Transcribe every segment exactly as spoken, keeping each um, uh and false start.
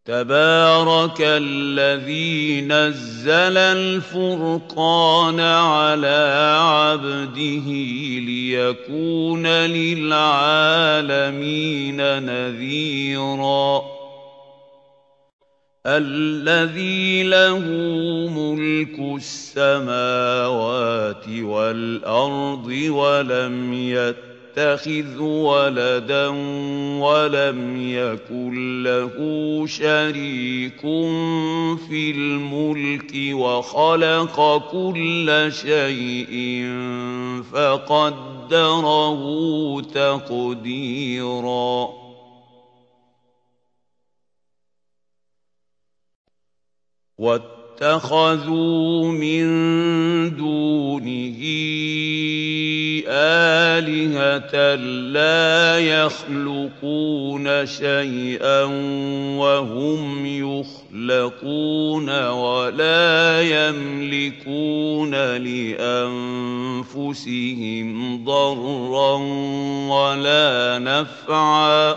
تبارك الذي نزل الفرقان على عبده ليكون للعالمين نذيرا الذي له ملك السماوات والأرض ولم يتخذ ولدا ولم يكن له شريك في الملك وخلق كل شيء فقدره تقديرا واتخذوا من دونه آلهة لا يخلقون شيئا وهم يخلقون ولا يملكون لأنفسهم ضرا ولا نفعا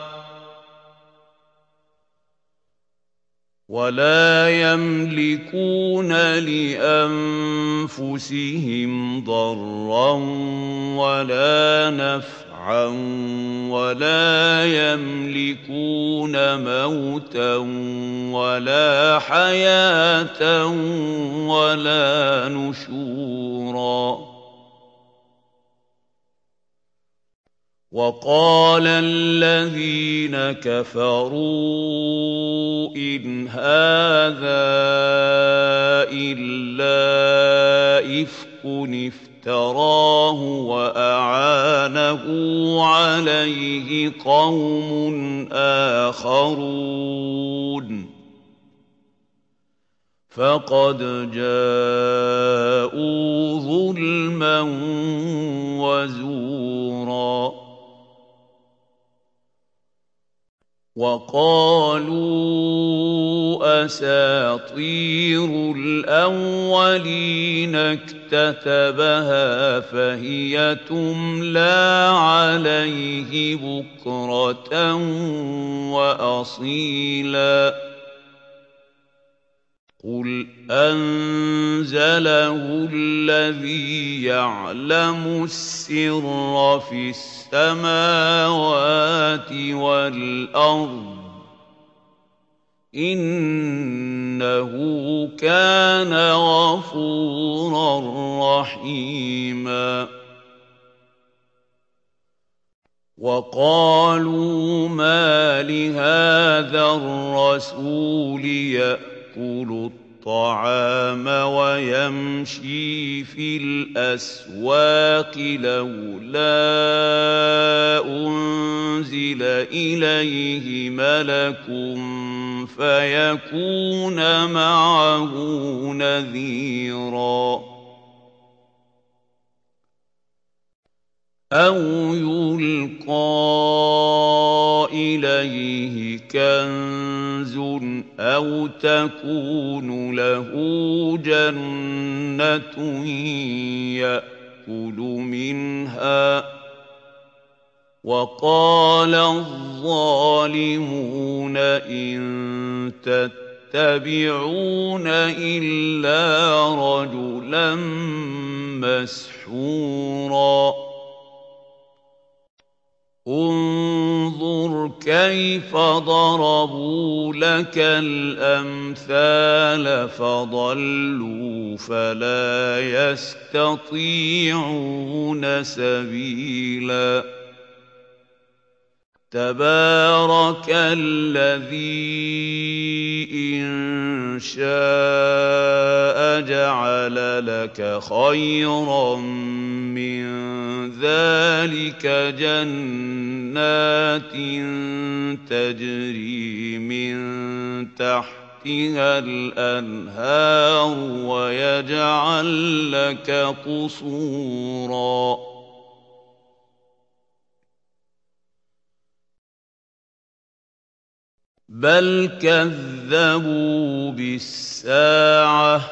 ولا يملكون لأنفسهم ضرا ولا نفعا ولا يملكون موتا ولا حياة ولا نشورا وقال الذين كفروا إن هذا إلا إفك افتراه وأعانه عليه قوم آخرون فقد جاءوا ظلما وزورا وقالوا أساطير الأولين اكتتبها فهي تملى عليه بكرة وأصيلا قل أنزله الذي يعلم السر في السماوات والأرض إنه كان غفورا رحيما وقالوا ما لهذا الرسول يأتي يأكل الطعام ويمشي في الأسواق لولا أنزل إليه ملك فيكون معه نذيرا أو يلقى إليه كنز أو تكون له جنة يأكل منها وقال الظالمون إن تتبعون إلا رجلا مسحورا انظر كيف ضربوا لك الأمثال فضلوا فلا يستطيعون سبيلا تبارك الذي إن شاء جعل لك خيرا من ذلك جنات تجري من تحتها الأنهار ويجعل لك قصورا بل كذبوا بالساعة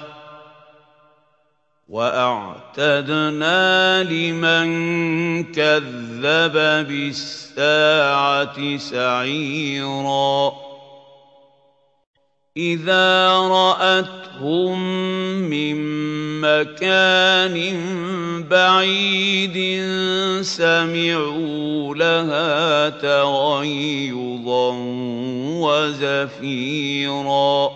وأعتدنا لمن كذب بالساعة سعيرا إِذَا رَأَتْهُم مِّن مَّكَانٍ بَعِيدٍ سَمِعُوا لَهَا تَغَيُّظًا وَزَفِيرًا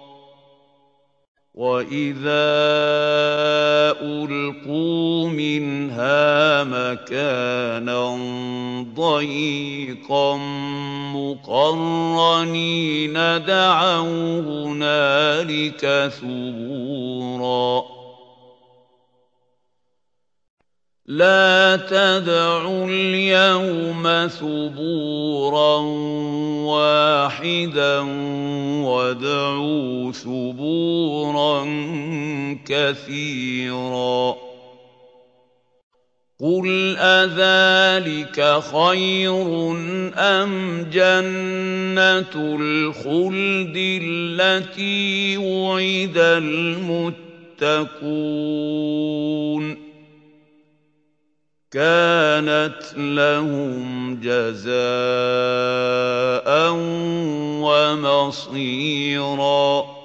وَإِذَا أُلْقُوا مِنْهَا مَكَانًا ضَيِّقًا مُّقَرَّنِينَ دَعَوْا هُنَالِكَ ثُبُورًا لَا تَدْعُوا الْيَوْمَ ثُبُورًا وَاحِدًا وَادْعُوا ثُبُورًا كَثِيرًا قُلْ أَذَٰلِكَ خَيْرٌ أَمْ جَنَّةُ الْخُلْدِ الَّتِي وُعِدَ الْمُتَّقُونَ كَانَتْ لَهُمْ جَزَاءً وَمَصِيرًا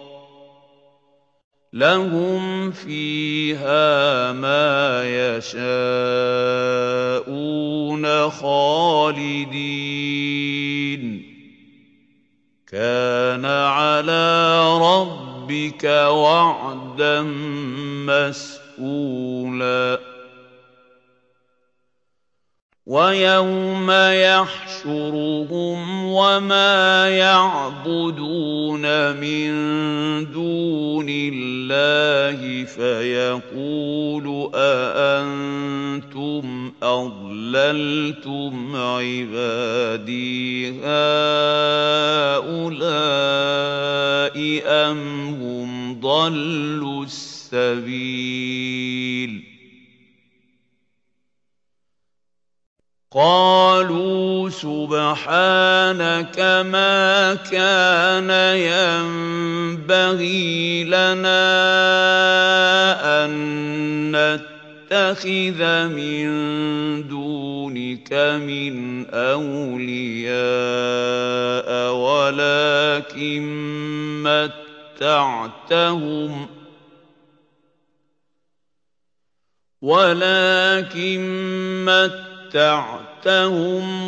لَهُمْ فِيهَا مَا يَشَاءُونَ خَالِدِينَ كَانَ عَلَىٰ رَبِّكَ وَعْدًا مَّسْئُولًا وَيَوْمَ يَحْشُرُهُمْ وَمَا يَعْبُدُونَ مِن دُونِ اللَّهِ فَيَقُولُ أَأَنتُمْ أَضْلَلْتُمْ عِبَادِي هَٰؤُلَاءِ أَمْ هُمْ ضَلُّوا السَّبِيلَ قَالُوا سُبْحَانَكَ مَا كَانَ يَنبَغِي لَنَا أَن نَّتَّخِذَ مِن دُونِكَ مِنْ أَوْلِيَاءَ وَلَٰكِن مَّتَّعْتَهُمْ وَلَٰكِن مَّتَّعْتَهُمْ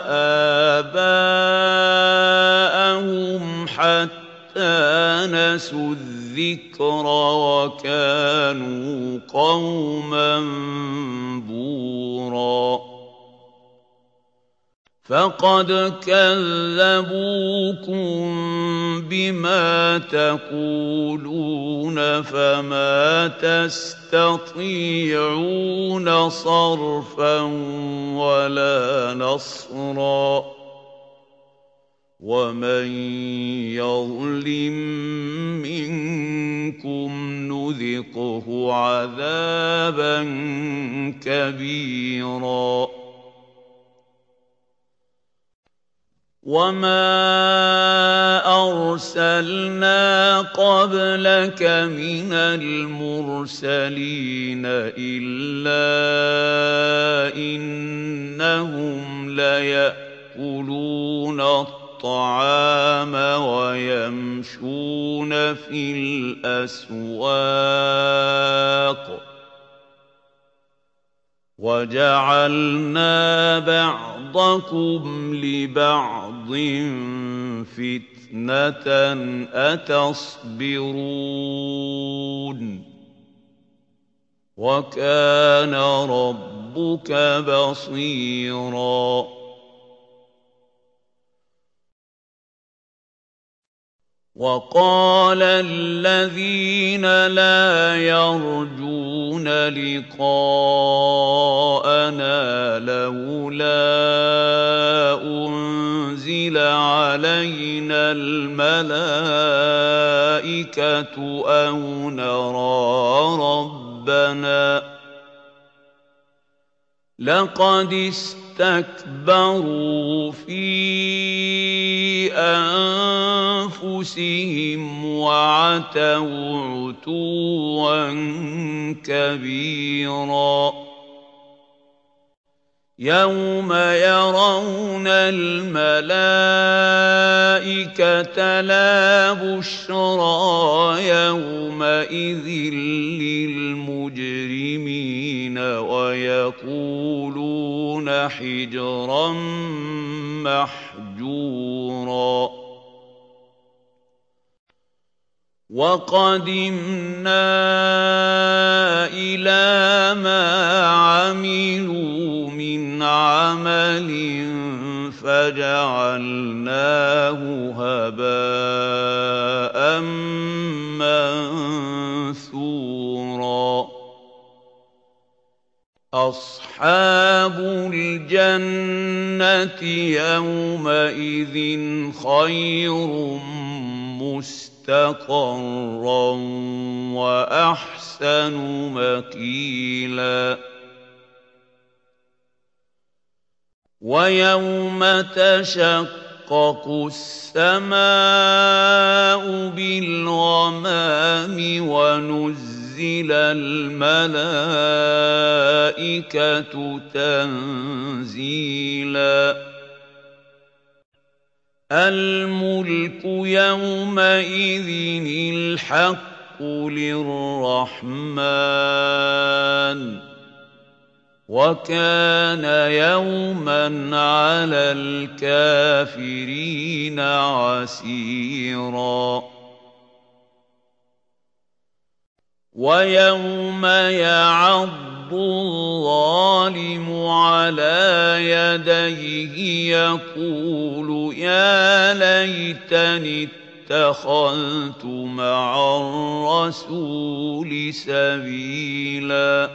وَآبَاءَهُمْ حَتَّىٰ نَسُوا الذِّكْرَ وَكَانُوا قَوْمًا بُورًا فَقَدْ كَذَّبُوكُم بِمَا تَقُولُونَ فَمَا تَسْتَطِيعُونَ صَرْفًا وَلَا نَصْرًا وَمَن يَظْلِم مِّنكُمْ نُذِقْهُ عَذَابًا كَبِيرًا وَمَا أَرْسَلْنَا قَبْلَكَ مِنَ الْمُرْسَلِينَ إِلَّا إِنَّهُمْ لَيَأْكُلُونَ الطَّعَامَ وَيَمْشُونَ فِي الْأَسْوَاقِ وَجَعَلْنَا بَعْضَكُمْ لِبَعْضٍ فِتْنَةً أَتَصْبِرُونَ وَكَانَ رَبُّكَ بَصِيرًا وَقَالَ الَّذِينَ لَا يَرْجُونَ لِقَاءَنَا لَوْلَا أُنزِلَ عَلَيْنَا الْمَلَائِكَةُ أَوْ نَرَىٰ رَبَّنَا لَقَدِ اسْتَكْبَرُوا فِي أَنفُسِهِمْ وَعَتَوْا عُتُوًّا كَبِيرًا يَوْمَ يَرَوْنَ الْمَلَائِكَةَ لَا بُشْرَىٰ يَوْمَئِذٍ لِّلْمُجْرِمِينَ وَيَقُولُونَ حِجْرًا مَّحْجُورًا. وَقَدِمْنَا إِلَىٰ مَا عَمِلُوا مِنْ عَمَلٍ فَجَعَلْنَاهُ هَبَاءً مَّنثُورًا. أَصْحَابُ الْجَنَّةِ يَوْمَئِذٍ خَيْرٌ مُّسْتَقَرًّا وَأَحْسَنُ مَقِيلًا. وَيَوْمَ تَشَقَّقُ السَّمَاءُ بِالْغَمَامِ وَنُزِّلَ الْمَلَائِكَةُ تَنزِيلًا. الْمُلْكُ يَوْمَئِذٍ الْحَقُّ لِلرَّحْمَٰنِ ۚ وَكَانَ يَوْمًا عَلَى الْكَافِرِينَ عَسِيرًا. وَيَوْمَ يَعَضُّ الظَّالِمُ عَلَىٰ يَدَيْهِ يَقُولُ يَا لَيْتَنِي اتَّخَذْتُ مَعَ الرَّسُولِ سَبِيلًا.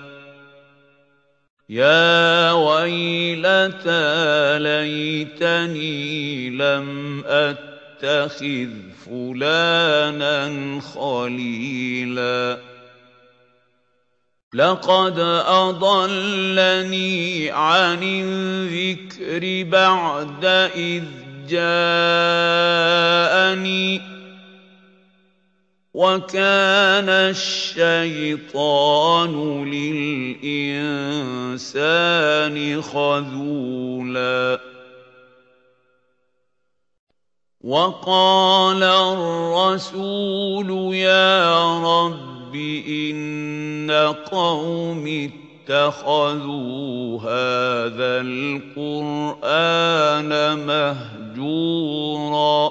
يَا وَيْلَتَىٰ لَيْتَنِي لَمْ أَتَّخِذْ فُلَانًا خَلِيلًا. لَّقَدْ أَضَلَّنِي عَنِ الذِّكْرِ بَعْدَ إِذْ جَاءَنِي ۚ وَكَانَ الشَّيْطَانُ لِلْإِنسَانِ خَذُولًا. وَقَالَ الرَّسُولُ يَا رَبِّ إِنَّ قَوْمِي اتَّخَذُوا هَٰذَا الْقُرْآنَ مَهْجُورًا.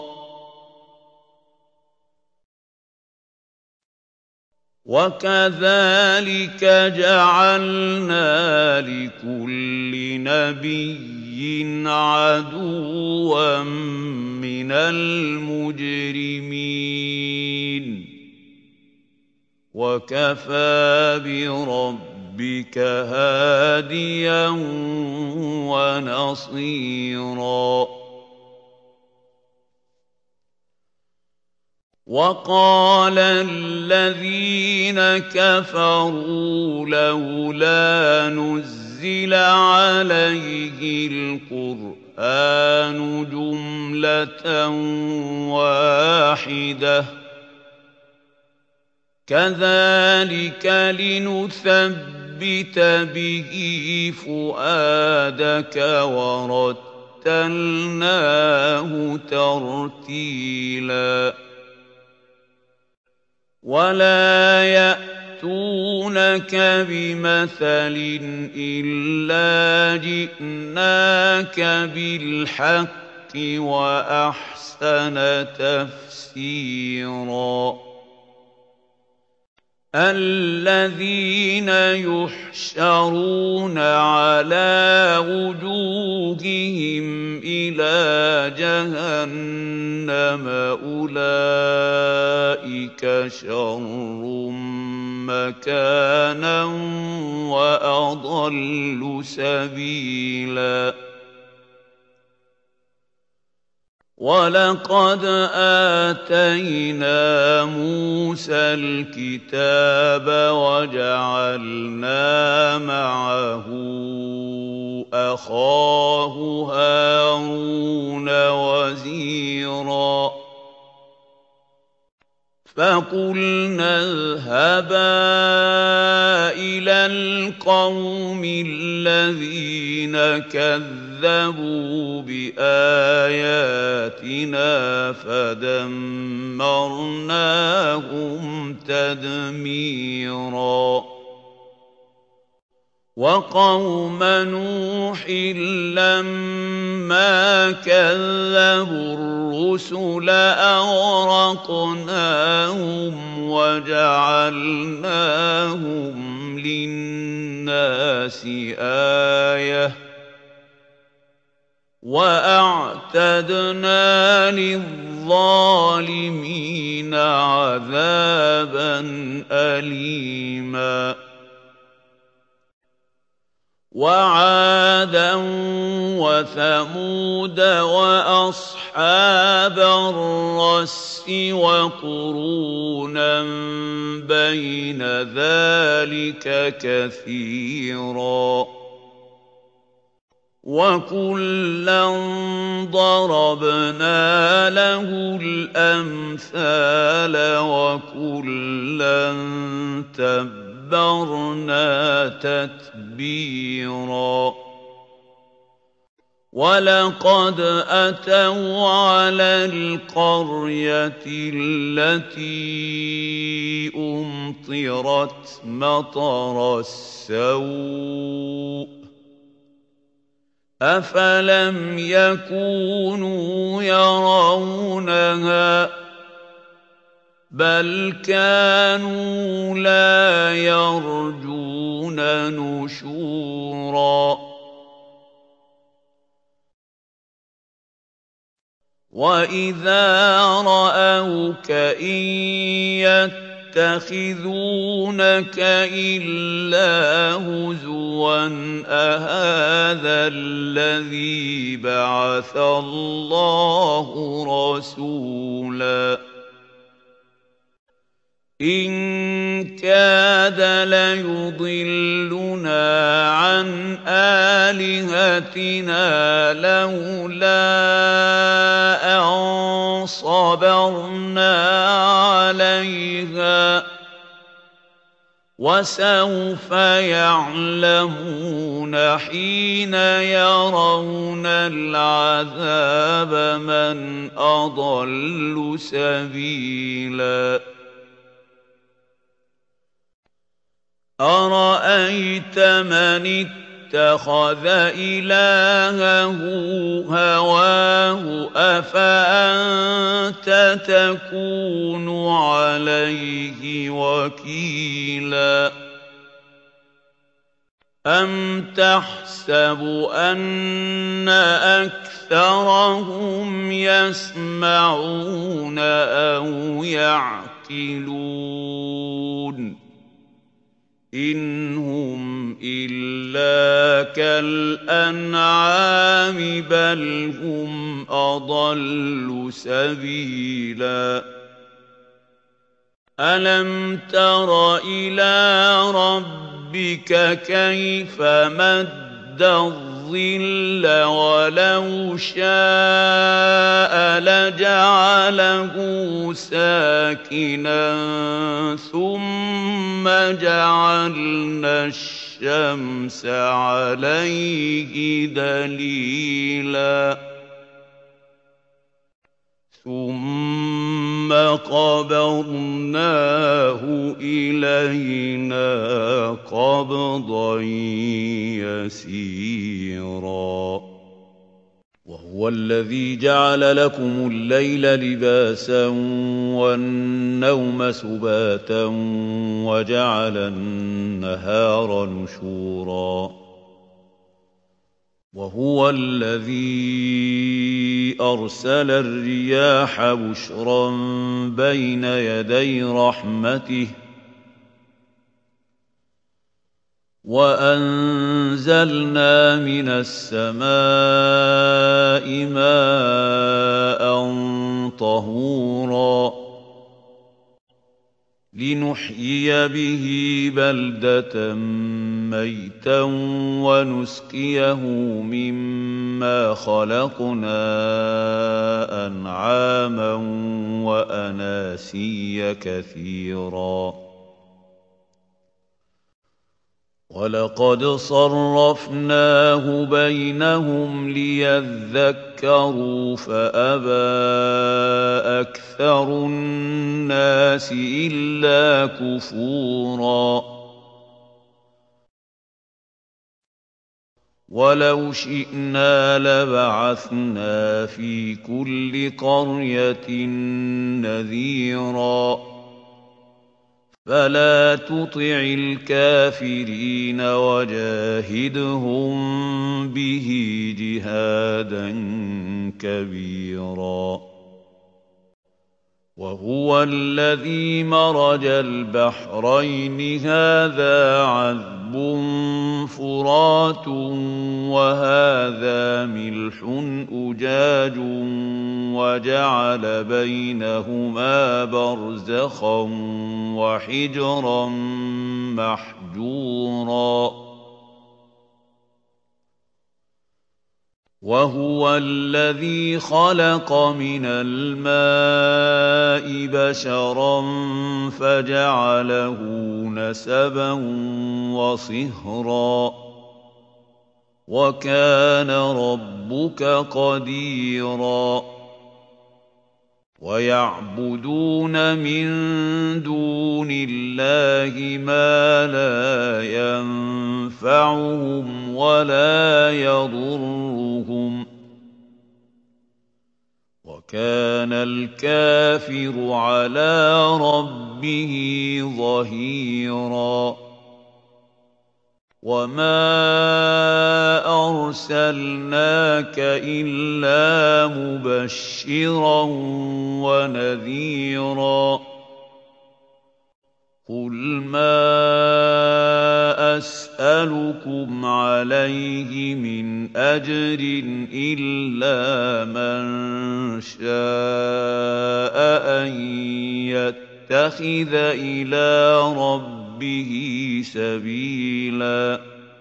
وَكَذَٰلِكَ جَعَلْنَا لِكُلِّ نَبِيٍّ عَدُوًّا مِّنَ الْمُجْرِمِينَ ۗ وَكَفَىٰ بِرَبِّكَ هَادِيًا وَنَصِيرًا. وَقَالَ الَّذِينَ كَفَرُوا لَوْلَا نُزِّلَ عَلَيْهِ الْقُرْآنُ جُمْلَةً وَاحِدَةً ۚ كَذَٰلِكَ لِنُثَبِّتَ بِهِ فُؤَادَكَ وَرَتَّلْنَاهُ تَرْتِيلًا. وَلَا يَأْتُونَكَ بِمَثَلٍ إِلَّا جِئْنَاكَ بِالْحَقِّ وَأَحْسَنَ تَفْسِيرًا. الَّذِينَ يُحْشَرُونَ عَلَىٰ وُجُوهِهِمْ إِلَىٰ جَهَنَّمَ أُولَٰئِكَ شَرٌّ مَّكَانًا وَأَضَلُّ سَبِيلًا. وَلَقَدْ آتَيْنَا مُوسَى الْكِتَابَ وَجَعَلْنَا مَعَهُ أَخَاهُ هَارُونَ وَزِيرًا. فَقُلْنَا اذْهَبَا إِلَى الْقَوْمِ الَّذِينَ كَذَّبُوا بِآيَاتِنَا فَدَمَّرْنَاهُمْ تَدْمِيرًا وَقَوْمَ نُوحٍ لَّمَّا كَذَّبُوا الرُّسُلَ أَغْرَقْنَاهُمْ وَجَعَلْنَاهُمْ لِلنَّاسِ آيَةً وَأَعْتَدْنَا لِلظَّالِمِينَ عَذَابًا أَلِيمًا وَعَادًا وَثَمُودَ وَأَصْحَابَ الرَّسِّ وَقُرُونًا بَيْنَ ذَلِكَ كَثِيرًا وَكُلًّا ضَرَبْنَا لَهُ الْأَمْثَالَ وَكُلًّا تَبَّرْنَا تَتْبِيرًا وَلَقَدْ أَتَوْا عَلَى الْقَرْيَةِ الَّتِي أُمْطِرَتْ مَطَرَ السَّوْءِ أَفَلَمْ يَكُونُوا يَرَوْنَهَا بَلْ كَانُوا لَا يَرْجُونَ نُشُورًا وَإِذَا رَأَوْكَ إِن يَتَّخِذُونَكَ إِلَّا هُزُوًا أَهَٰذَا الَّذِي بَعَثَ اللَّهُ رَسُولًا إِن كَادَ لَيُضِلُّنَا عَنْ آلِهَتِنَا لَوْلَا أَن صَبَرْنَا عَلَيْهَا وَسَوْفَ يَعْلَمُونَ حِينَ يَرَوْنَ الْعَذَابَ مَنْ أَضَلُّ سَبِيلًا أَرَأَيْتَ مَنِ اتَّخَذَ إِلَٰهَهُ هَوَاهُ أَفَأَنتَ تَكُونُ عَلَيْهِ وَكِيلًا أَمْ تَحْسَبُ أَنَّ أَكْثَرَهُمْ يَسْمَعُونَ أَوْ يَعْقِلُونَ إِنْ هُمْ إِلَّا كَالْأَنْعَامِ بَلْ هُمْ أَضَلُّ سَبِيلًا أَلَمْ تَرَ إِلَىٰ رَبِّكَ كَيْفَ مَدَّ الظِّلَّ وَلَوْ شَاءَ لَجَعَلَهُ سَاكِنًا ثُمَّ جَعَلْنَا الشَّمْسَ عَلَيْهِ دَلِيلًا ثُمَّ قَبَضْنَاهُ إِلَيْنَا قَبْضًا يَسِيرًا وَهُوَ الَّذِي جَعَلَ لَكُمُ اللَّيْلَ لِبَاسًا وَالنَّوْمَ سُبَاتًا وَجَعَلَ النَّهَارَ نُشُورًا وَهُوَ الَّذِي أَرْسَلَ الرِّيَاحَ بُشْرًا بَيْنَ يَدَيْ رَحْمَتِهِ وَأَنزَلْنَا مِنَ السَّمَاءِ مَاءً طَهُورًا لِنُحْيِيَ بِهِ بَلْدَةً مَّيْتًا وَنُسْقِيَهُ مِمَّا مما خلقنا أنعاما وأناسيا كثيرا ولقد صرفناه بينهم ليذكروا فأبى أكثر الناس إلا كفورا ولو شئنا لبعثنا في كل قرية نذيرا فلا تطع الكافرين وجاهدهم به جهادا كبيرا وهو الذي مرج البحرين هذا عذب فرات وهذا ملح أجاج وجعل بينهما برزخا وحجرا محجورا وهو الذي خلق من الماء بشرا فجعله نسبا وصهرا وكان ربك قديرا ويعبدون من دون الله ما لا ينفعهم ولا يضرهم وكان الكافر على ربه ظهيرا وما أرسلناك إلا مبشرا ونذيرا قل ما أسألكم عليه من أجر إلا من شاء أن يتخذ إلى ربه به سبيلا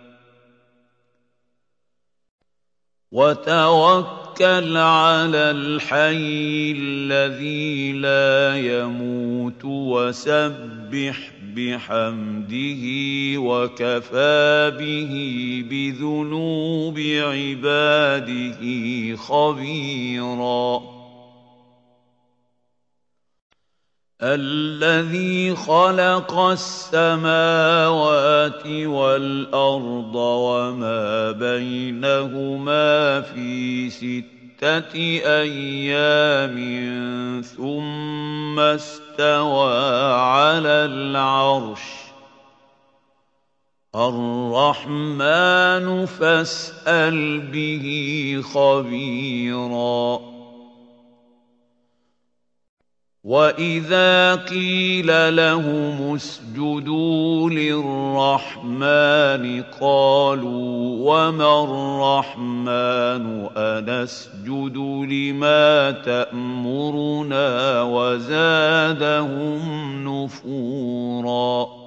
وتوكل على الحي الذي لا يموت وسبح بحمده وكفى به بذنوب عباده خبيرا الذي خلق السماوات والأرض وما بينهما في ستة أيام ثم استوى على العرش الرحمن فاسأل به خبيرا وَإِذَا قِيلَ لَهُمُ اسْجُدُوا لِلرَّحْمَنِ قَالُوا وَمَا الرَّحْمَنُ أَنَسْجُدُ لِمَا تَأْمُرُنَا وَزَادَهُمْ نُفُورًا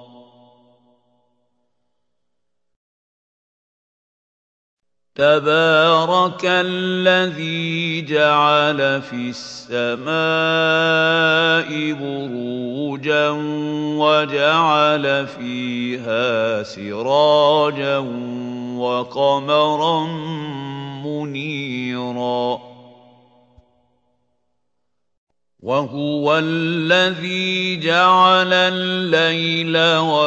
تبارك الذي جعل في السماء بروجا وجعل فيها سراجا وقمرا منيرا وهو الذي جعل الليل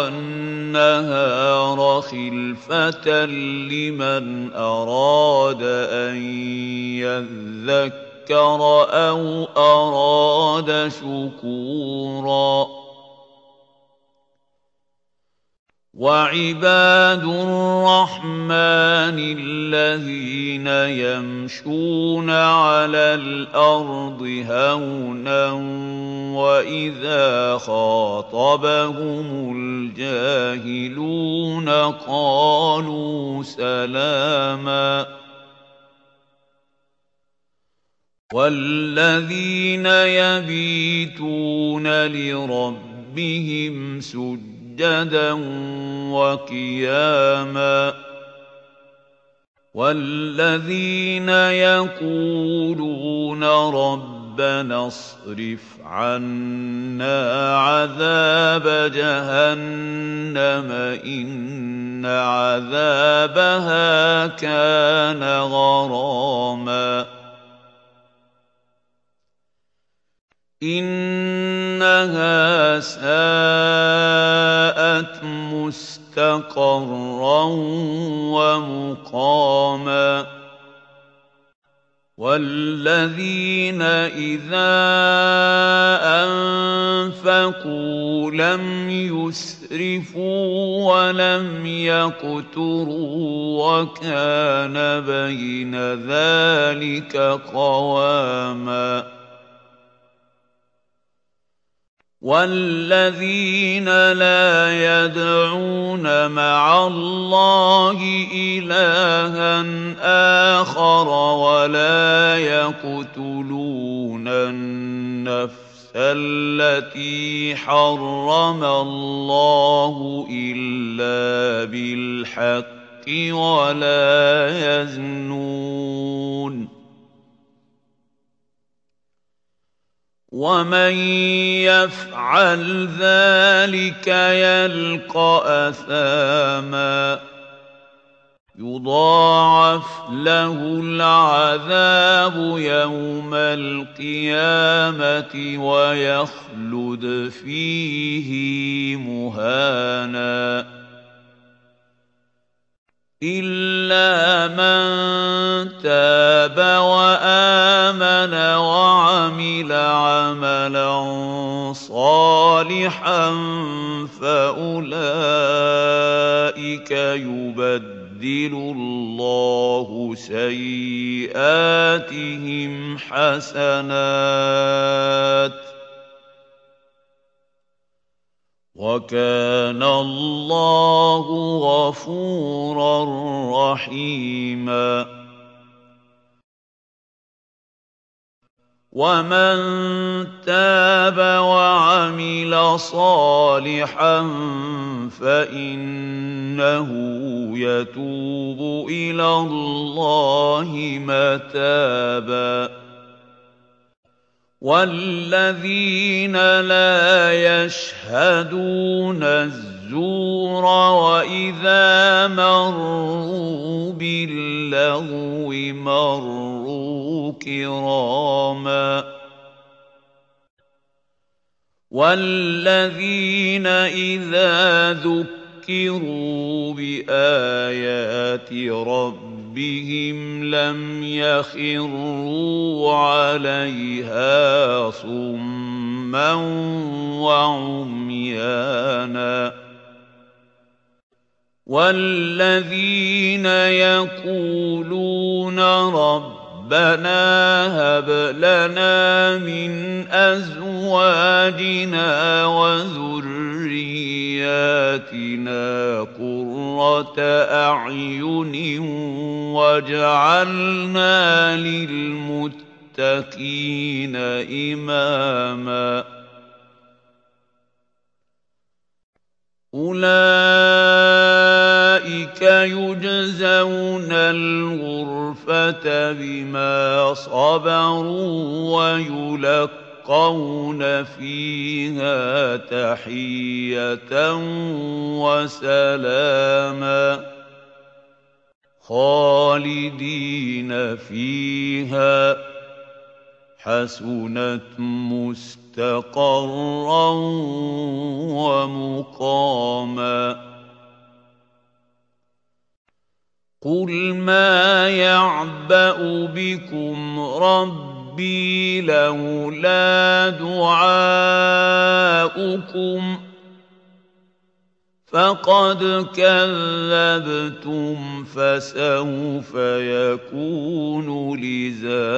والنهار خلفة لمن أراد أن يذكر أو أراد شكورا وعباد الرحمن الذين يمشون على الأرض هونا وإذا خاطبهم الجاهلون قالوا سلاما والذين يبيتون لربهم سجدا وقياما وَالَّذِينَ يَقُولُونَ رَبَّنَا اصْرِفْ عَنَّا عَذَابَ جَهَنَّمَ إِنَّ عَذَابَهَا كَانَ غَرَامًا إِنَّهَا سَاءَتْ مُسْتَقَرًّا وَمُقَامًا وَالَّذِينَ إِذَا أَنفَقُوا لَمْ يُسْرِفُوا وَلَمْ يَقْتُرُوا وَكَانَ بَيْنَ ذَلِكَ قَوَامًا وَالَّذِينَ لَا يَدْعُونَ مَعَ اللَّهِ إِلَٰهًا آخَرَ وَلَا يَقْتُلُونَ النَّفْسَ الَّتِي حَرَّمَ اللَّهُ إِلَّا بِالْحَقِّ وَلَا يَزْنُونَ وَمَن يَفْعَلْ ذَلِكَ يَلْقَ أَثَامًا يُضَاعَفْ لَهُ الْعَذَابُ يَوْمَ الْقِيَامَةِ وَيَخْلُدْ فِيهِ مُهَانًا إِلَّا مَن تَابَ وَآمَنَ وَعَمِلَ عَمَلًا صَالِحًا فَأُولَٰئِكَ يُبَدِّلُ اللَّهُ سَيِّئَاتِهِمْ حَسَنَاتٍ وَكَانَ اللَّهُ غَفُورًا رَّحِيمًا وَمَن تَابَ وَعَمِلَ صَالِحًا فَإِنَّهُ يَتُوبُ إِلَى اللَّهِ مَتَابًا وَالَّذِينَ لَا يَشْهَدُونَ الزُّورَ وَإِذَا مَرُّوا بِاللَّغْوِ مَرُّوا كِرَامًا وَالَّذِينَ إِذَا ذُكِّرُوا بِآيَاتِ رَبِّهِمْ لَمْ يَخِرُّوا عَلَيْهَا صُمًّا وَعُمْيَانًا وَالَّذِينَ يَقُولُونَ رَبَّنَا هَبْ لَنَا مِنْ أَزْوَاجِنَا وَذُرِّيَّاتِنَا قُرَّةَ أَعْيُنٍ وَاجْعَلْنَا لِلْمُتَّقِينَ إِمَامًا أُولَٰئِكَ يُجْزَوْنَ الْغُرْفَةَ بِمَا صَبَرُوا وَيُلَقَّوْنَ فِيهَا تَحِيَّةً وَسَلَامًا خَالِدِينَ فِيهَا حَسُنَتْ مُسْتَقَرًّا وَمُقَامًا قُلْ مَا يَعْبَأُ بِكُمْ رَبِّي لَوْلَا دُعَاؤُكُمْ فَقَدْ كَذَّبْتُمْ فَسَوْفَ يَكُونُ لِزَامًا